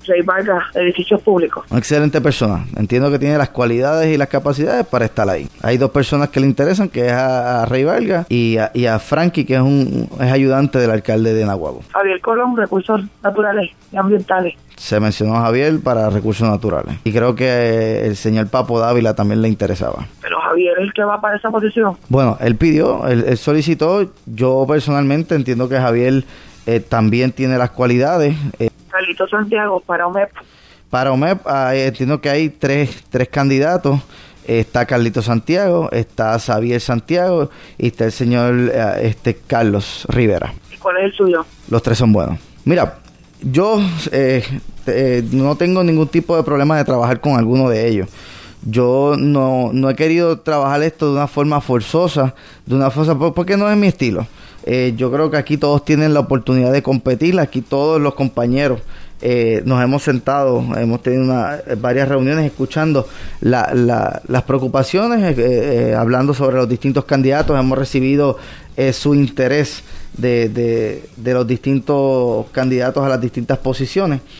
Rey Vargas, Edificios Públicos. Una excelente persona. Entiendo que tiene las cualidades y las capacidades para estar ahí. Hay dos personas que le interesan, que es a Rey Vargas y a Frankie, que es ayudante del alcalde de Naguabo. Javier Colón, Recursos Naturales y Ambientales. Se mencionó a Javier para recursos naturales. Y creo que el señor Papo Dávila también le interesaba. Pero Javier es el que va para esa posición. Bueno, él pidió, él solicitó. Yo personalmente entiendo que Javier también tiene las cualidades. Carlito Santiago para OMEP. Para OMEP entiendo que hay tres candidatos. Está Carlito Santiago, está Xavier Santiago y está el señor Carlos Rivera. ¿Y cuál es el suyo? Los tres son buenos. Mira, yo no tengo ningún tipo de problema de trabajar con alguno de ellos. Yo no he querido trabajar esto de una forma forzosa, porque no es mi estilo. Yo creo que aquí todos tienen la oportunidad de competir, aquí todos los compañeros nos hemos sentado, hemos tenido varias reuniones escuchando las preocupaciones, hablando sobre los distintos candidatos, hemos recibido su interés de los distintos candidatos a las distintas posiciones.